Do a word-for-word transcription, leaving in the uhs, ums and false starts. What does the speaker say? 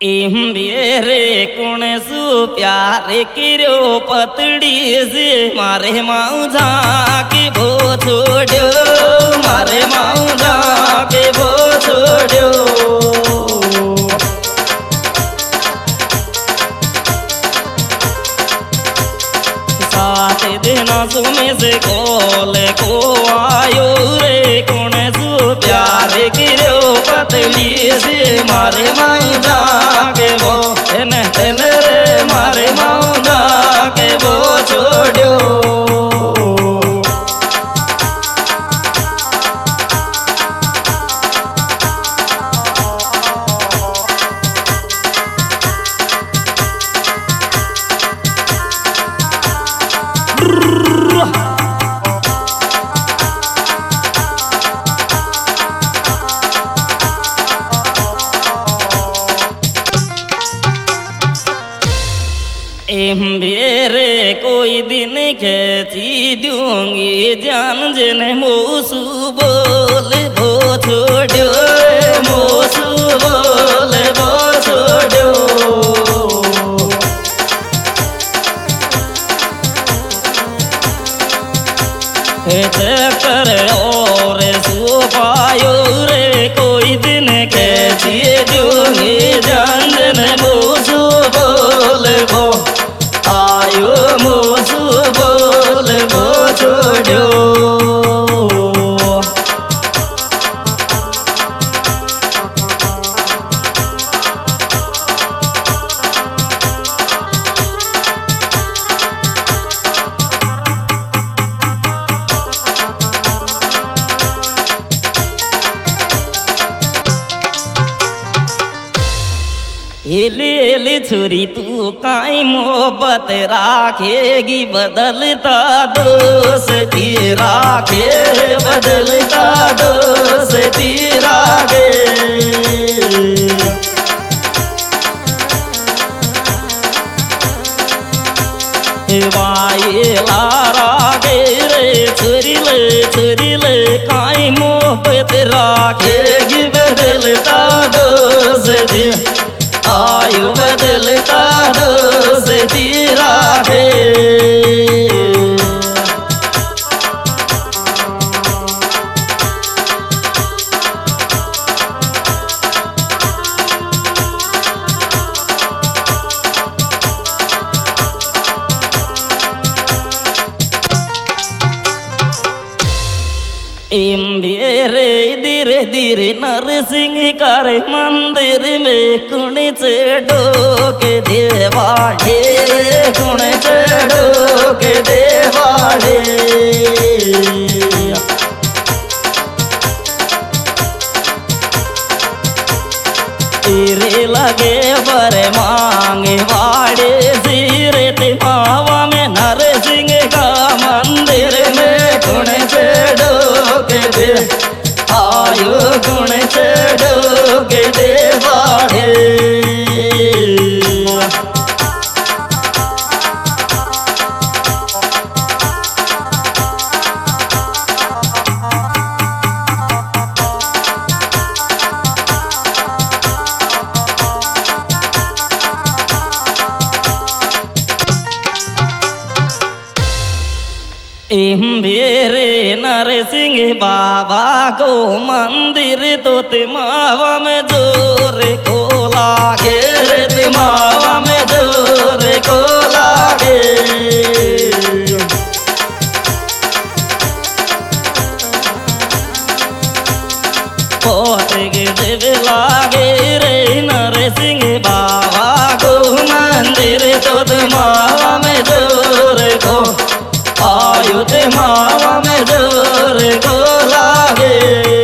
M रे कुण सु प्यारे किरो पतड़ी से मारे माउजा के भो छोड़ो मारे माउजा के भो छोड़ो सात दिन सुमे से कोले को आयो रे कुण सु प्यारे किरो पतड़ी से मारे माउजा के वो तेन तेन रे मारे माउजा के वो छोड़ो एम रे कोई दिन खेची दूंगी जान जन मोसू बोल भो छोड़ो मोसू बोल भो छोड़ो कर और सो पायो रे कोई दिन खेची दूंगी जान जन मोसू बोल भो आयो मोसू बोल भो छोड़ो ले छुरी तू काई मोहब्बत राखेगी बदलता दोस्ती राखे बदलता दोस्ती राखे वाई लारा गे रे छुरी ले छुरी ले काई मोहब्बत राखेगी बदलता दोस्ती आयु बदलता दोस्ती राखे एम रे धीरे धीरे नरसिंह कर मंदिर में कुण चढ़ो के देवाड़े कुण चढ़ो के देवाड़े तेरे लगे बर मांगे वाड़े सिरे ते मावा में नरसिंह का मंदिर में कुण चढ़ो के दे आयो गुण चढ़ो के देवाड़े एम रे नरसिंह बाबा को मंदिर तो तिमावा में जोर को लागे रे तिमावा में जोर को लागे पोते के देव लागे रे नरसिंह बाबा को मंदिर तो तिमावा में जोर को आयु ते मावा में जोर को लागे